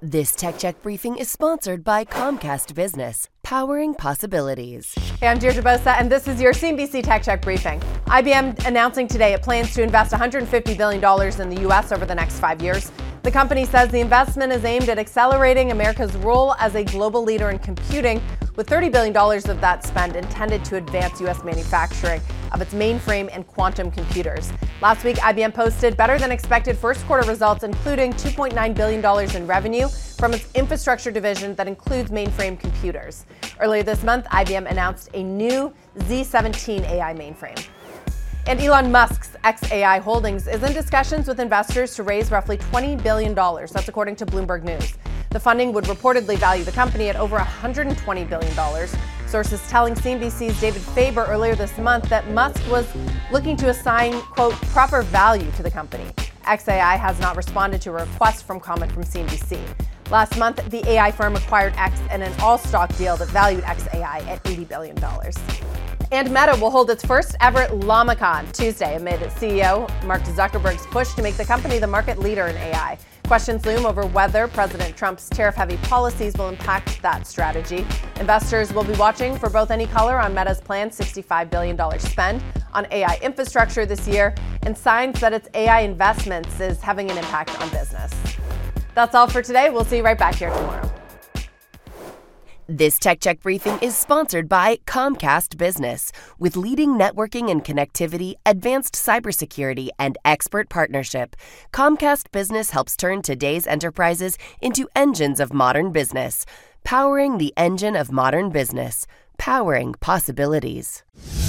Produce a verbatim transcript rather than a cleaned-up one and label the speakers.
Speaker 1: This Tech Check briefing is sponsored by Comcast Business, powering possibilities.
Speaker 2: Hey, I'm Deirdre Bosa, and this is your C N B C Tech Check briefing. I B M announcing today it plans to invest one hundred fifty billion dollars in the U S over the next five years. The company says the investment is aimed at accelerating America's role as a global leader in computing, with thirty billion dollars of that spend intended to advance U S manufacturing of its mainframe and quantum computers. Last week, I B M posted better than expected first quarter results, including two point nine billion dollars in revenue from its infrastructure division that includes mainframe computers. Earlier this month, I B M announced a new Z seventeen A I mainframe. And Elon Musk's X A I Holdings is in discussions with investors to raise roughly twenty billion dollars. That's according to Bloomberg News. The funding would reportedly value the company at over one hundred twenty billion dollars. Sources telling C N B C's David Faber earlier this month that Musk was looking to assign, quote, proper value to the company. X A I has not responded to a request from comment from C N B C. Last month, the A I firm acquired X in an all-stock deal that valued X A I at eighty billion dollars. And Meta will hold its first ever LlamaCon Tuesday amid C E O Mark Zuckerberg's push to make the company the market leader in A I. Questions loom over whether President Trump's tariff-heavy policies will impact that strategy. Investors will be watching for both any color on Meta's planned sixty-five billion dollars spend on A I infrastructure this year and signs that its A I investments is having an impact on business. That's all for today. We'll see you right back here tomorrow.
Speaker 1: This Tech Check briefing is sponsored by Comcast Business, with leading networking and connectivity, advanced cybersecurity, and expert partnership. Comcast Business helps turn today's enterprises into engines of modern business, powering the engine of modern business, powering possibilities.